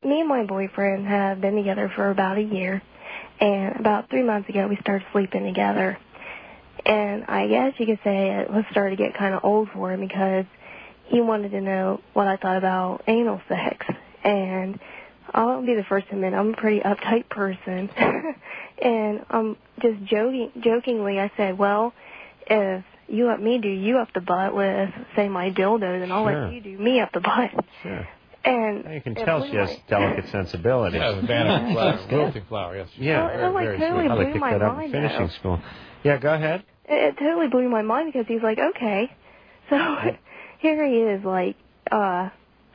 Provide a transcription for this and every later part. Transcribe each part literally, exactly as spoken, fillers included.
me and my boyfriend have been together for about a year, and about three months ago we started sleeping together. And I guess you could say it was starting to get kind of old for him because he wanted to know what I thought about anal sex. And I'll be the first to admit I'm a pretty uptight person. And um, just joking, jokingly I said, well, if you let me do you up the butt with, say, my dildo, then I'll Sure. let you do me up the butt. Sure. And you can tell she has delicate sensibility. Yeah, the banner flower, wilting flower, yes. Yeah. Well, it, like, very totally sweet. blew I picked my that up in mind, finishing though. school. Yeah, go ahead. It, it totally blew my mind because he's like, okay. So here he is, like, uh,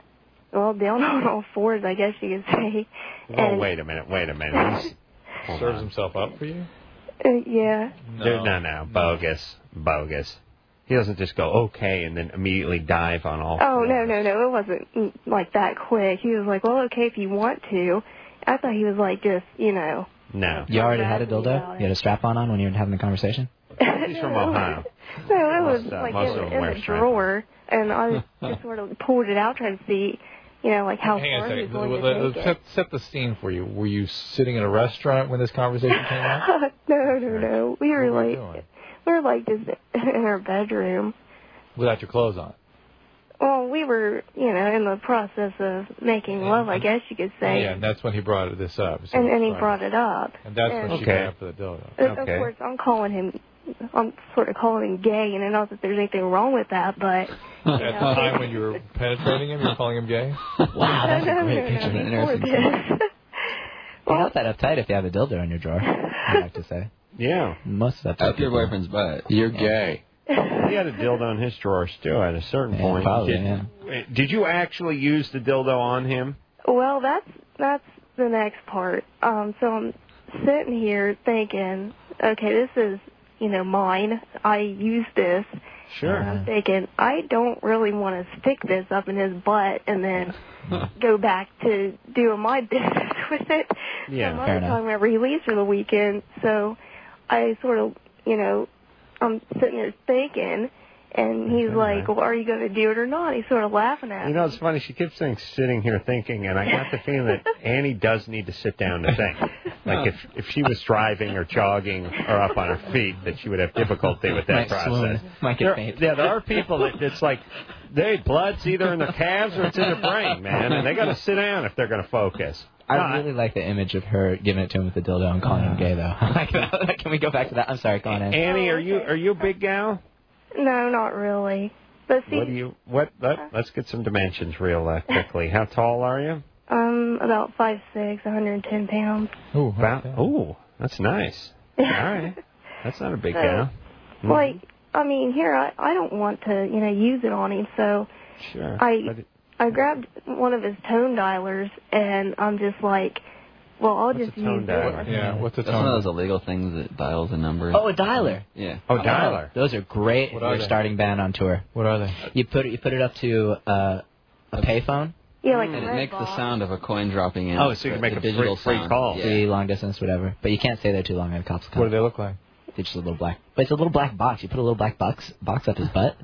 well, down on all fours, I guess you could say. Well, and, wait a minute, wait a minute. He's, hold Serves on. himself up for you? Uh, yeah. No. no, no, bogus, bogus. He doesn't just go, okay, and then immediately dive on all Oh, fours. no, no, no, it wasn't mm, like that quick. He was like, well, okay, if you want to. I thought he was like just, you know. No. You already had a dildo? You had a strap-on on when you were having the conversation? He's from Ohio. No, it was Most, uh, like most in, of them in wear the strap-on. drawer, and I just sort of pulled it out trying to see, you know, like how Hang on far a he was second. going Let- to let's take set, set the scene for you. Were you sitting in a restaurant when this conversation came up? it. no, no, no. We were What were you like, doing? we were like just in our bedroom. Without your clothes on? Well, we were, you know, in the process of making love, I guess you could say. Yeah, and that's when he brought this up. So and and he right. brought it up. And that's and when she Okay. got up for the dildo. Of Okay. course, I'm calling him, I'm sort of calling him gay, and I know that there's anything wrong with that, but, you At the know. time when you were penetrating him, you were calling him gay? Wow, that's no, a great no, picture. no, of an before interesting this. You're not that uptight if you have a dildo in your drawer, I like to say. Yeah. Most uptight Up your people. boyfriend's butt. You're gay. He had a dildo in his drawers, too, at a certain Yeah, point. probably, did, yeah. Wait, did you actually use the dildo on him? Well, that's that's the next part. Um, so I'm sitting here thinking, okay, this is, you know, mine. I use this. Sure. And I'm thinking, I don't really want to stick this up in his butt and then go back to doing my business with it Yeah, some fair other enough. time whenever he leaves for the weekend. So I sort of, you know, I'm sitting there thinking, and he's Okay, like, right. well, are you going to do it or not? He's sort of laughing at me. You know, it's funny. She keeps saying sitting here thinking, and I got the feeling that Annie does need to sit down to think. Like if if she was driving or jogging or up on her feet, that she would have difficulty with that Might process. swoon. Might get There- faint. Yeah, there are people that it's like, they blood's either in the calves or it's in the brain, man, and they got to sit down if they're going to focus. I No, really like the image of her giving it to him with the dildo and calling him gay, though. I like that. Can we go back to that? I'm sorry, go on in. Annie, are you are you a big gal? No, not really. But see, What do you what? Let, let's get some dimensions real uh, quickly. How tall are you? I'm about five six, one hundred ten pounds. Ooh, About. Ooh, that's nice. All right, that's not a big gal. Mhm. Like, I mean, here, I, I don't want to, you know, use it on him, so Sure. I But- I grabbed one of his tone dialers, and I'm just like, well, I'll What's just a tone use dialer? it. Yeah, what's the That's one of tone? those illegal things that dials a number. Oh, a dialer. Yeah. oh, dialer. Those are great What if are you're they? starting band on tour. What are they? You put it, you put it up to uh, a payphone, Yeah, like And it Red makes the Box. sound of a coin dropping in. Oh, so you can The make a digital free- free sound. call. Yeah. free, long distance, whatever. But you can't stay there too long, and the cops will come. What do they look like? It's just a little black. But it's a little black box. You put a little black box box up his butt.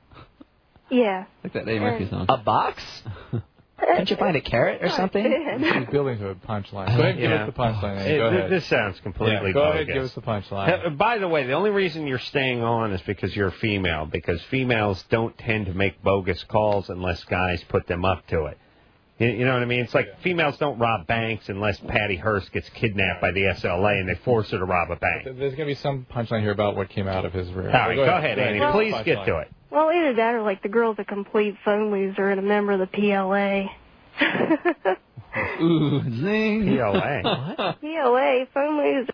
Yeah. Like that Eddie Murphy song. A box? Can't you find a carrot or something? She's building to a punchline. Go ahead and give Yeah. us the punchline. Annie. It- Go th- ahead. This sounds completely yeah, go bogus. ahead and give us the punchline. Uh, By the way, the only reason you're staying on is because you're a female, because females don't tend to make bogus calls unless guys put them up to it. You, you know what I mean? It's like females don't rob banks unless Patty Hearst gets kidnapped by the S L A and they force her to rob a bank. There's going to be some punchline here about what came out of his rear. All right, go ahead, Annie. Well- Please get to it. Well, either that or, like, the girl's a complete phone loser and a member of the P L A. Ooh, zing. P L A. What? P L A, phone loser.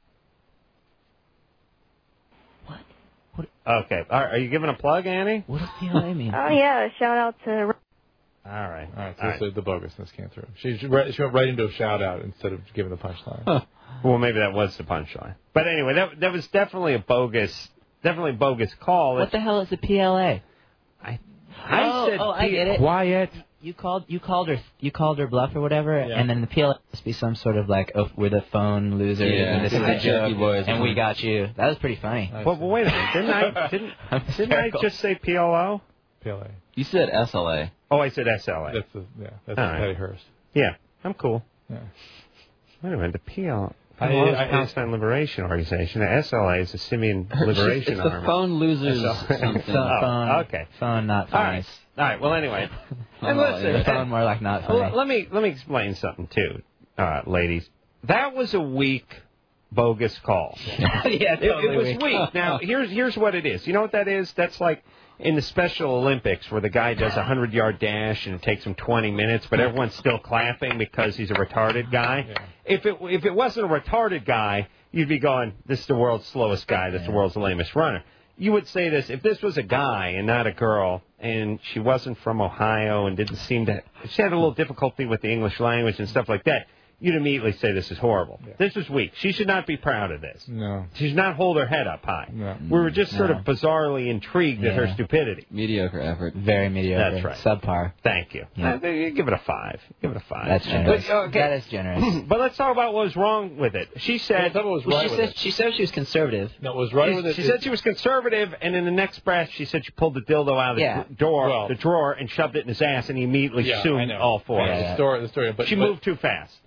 Okay. All right, are you giving a plug, Annie? What does P L A mean? Oh, yeah, shout out to... All right. All right, so All this right. is the bogusness came through. She, she, right- she went right into a shout out instead of giving the punchline. Well, maybe that was the punchline. But anyway, that that was definitely a bogus, definitely a bogus call. What the hell is a P L A? I oh, said oh, I P- get it. Quiet. You called you called her you called her bluff or whatever, Yeah. and then the P L A must be some sort of like, oh, we're the phone losers, Yeah, and this is the a Jerky joke, Boys or and we something. got you. That was pretty funny. Nice. Well, well, wait a minute. Didn't I didn't, I'm didn't I hysterical. just say P L O? P L A. You said S L A. Oh, I said S L A. That's the, yeah, that's All right. Patty Hearst. Yeah. I'm cool. Yeah. Wait a minute. The P L. I- Well, I- Palestine Liberation Organization. The S L A is the Syrian Liberation It's Army. the phone losers S L A. something. Oh, phone, okay. Phone, not All funny. right. All right. Well, anyway. And Oh, listen, yeah. Phone more like not funny. well, let me let me explain something too, uh, ladies. That was a weak, bogus call. yeah, It, totally it was weak. weak. Now, here's here's what it is. You know what that is? That's like in the Special Olympics where the guy does a hundred-yard dash and it takes him twenty minutes, but everyone's still clapping because he's a retarded guy. Yeah. If it if it wasn't a retarded guy, you'd be going, this is the world's slowest guy. That's the world's lamest runner. You would say this if this was a guy and not a girl, and she wasn't from Ohio and didn't seem to, she had a little difficulty with the English language and stuff like that, you'd immediately say this is horrible. Yeah. This is weak. She should not be proud of this. No. She should not hold her head up high. No. We were just sort No. of bizarrely intrigued at her Yeah. stupidity. Mediocre effort. Very mediocre. That's right. Subpar. Thank you. Yeah. Uh, you give it a five. Give it a five. That's generous. But, okay. That is generous. But let's talk about what was wrong with it. She said, Well, was Well, right she with said it. she said she was conservative. No, it was right she, with it. she said she was conservative, and in the next breath, she said she pulled the dildo out of the Yeah. dr- door, Well- the drawer, and shoved it in his ass, and he immediately Yeah, I assumed know. all four. Yeah, Yeah. the story, the story. But she but, moved too fast.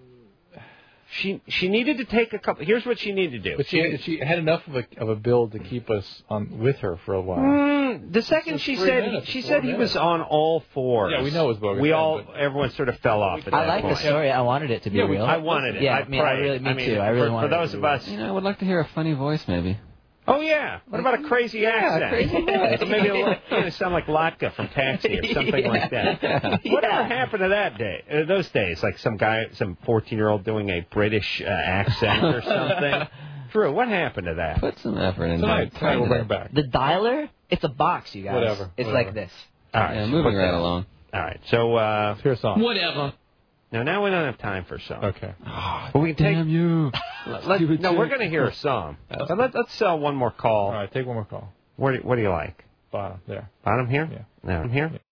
She she needed to take a couple. Here's what she needed to do. But she she had enough of a of a build to keep us on with her for a while. Mm, the second It's she three said minutes, she four said he minutes. was on all fours. Yeah, we know it was bogus We then, all but- everyone sort of fell off at I that like the point. story. I wanted it to be Yeah, we- real. I wanted it. Yeah, I, I mean, I prayed. really- me I mean, too. I really for, wanted for it those to of be us. You know, I would like to hear a funny voice, maybe. Oh yeah. What about a crazy accent? crazy voice. Maybe a little, you know, sound like Latka from Taxi or something Yeah. like that. Yeah. Whatever happened to that day? Uh, those days, like some guy, some fourteen-year-old doing a British uh, accent or something. Drew, what happened to that? Put some effort into Tonight, it. tonight we'll bring it back. The dialer, it's a box, you guys. Whatever, It's whatever. like this. All right, Yeah, so moving put right that- along. All right, so uh, Let's hear a song. Whatever. now now we don't have time for a song. Okay. But we can take. Damn you. Let, no, we're going to hear a song. But let, let's sell one more call. All right, take one more call. What do, what do you like? Bottom there. Bottom here? Yeah. No, I'm here.